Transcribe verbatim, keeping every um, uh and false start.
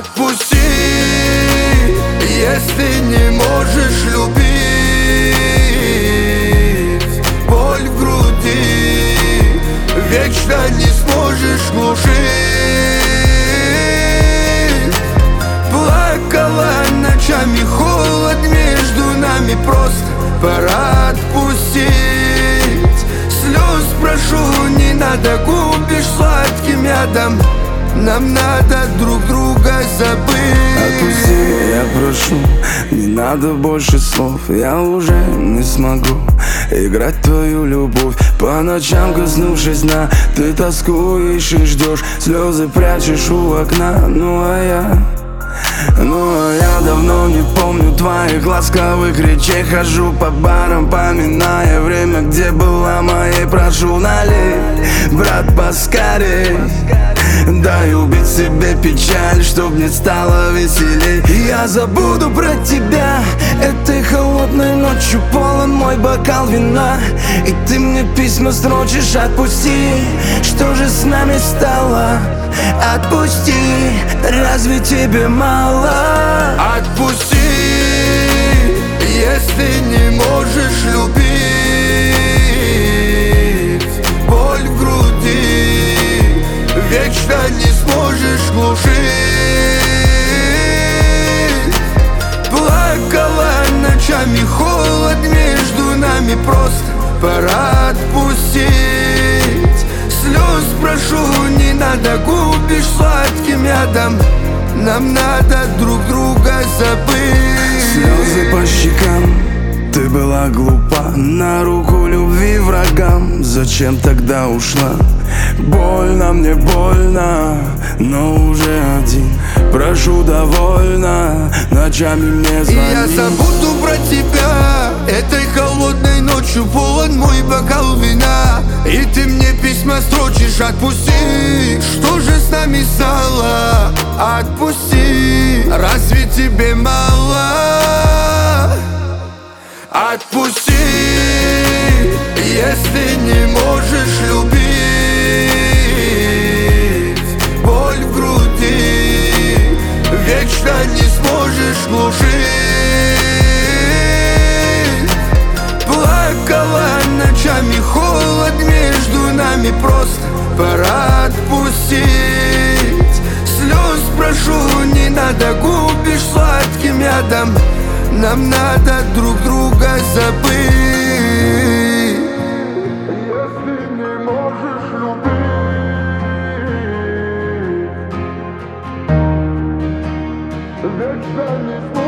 Отпусти, если не можешь любить. Боль в груди вечно не сможешь глушить. Плакала ночами, холод между нами, просто пора отпустить. Слез прошу, не надо, губишь сладким ядом. Нам надо друг друга забыть. Отпусти, я прошу, не надо больше слов. Я уже не смогу играть в твою любовь. По ночам, коснувшись дна, ты тоскуешь и ждешь. Слезы прячешь у окна, ну а я... Ну а я давно не помню твоих ласковых речей. Хожу по барам, поминая время, где была моей. Прошу, налей, брат, поскорей. Дай убить себе печаль, чтоб мне стало веселей. Я забуду про тебя этой холодной ночью. Полон мой бокал вина, и ты мне письма строчишь. Отпусти, что же с нами стало? Отпусти, разве тебе мало? Отпусти, если не можешь любить. Боль в груди вечно не сможешь глушить. Плакала ночами, холод между нами, просто пора отпустить. Слез прошу, не надо, губишь сладким ядом. Нам надо друг друга забыть. Слезы по щекам, ты была глупа, на руку любви врагам. Зачем тогда ушла? Больно мне, больно, но уже один. Прошу, довольно, ночами мне звони. И я забуду про тебя этой холодной ночью. Полон мой бокал вина, и ты мне письма строчишь. Отпусти, что же с нами стало? Отпусти, разве тебе мало? Отпусти, если не можешь любить. Боль в груди вечно не сможешь глушить. Плакала ночами, холод между нами, просто пора отпустить. Слез прошу, не надо, губишь сладким ядом. Нам надо друг друга забыть. Если не можешь любить, вечно не сможешь.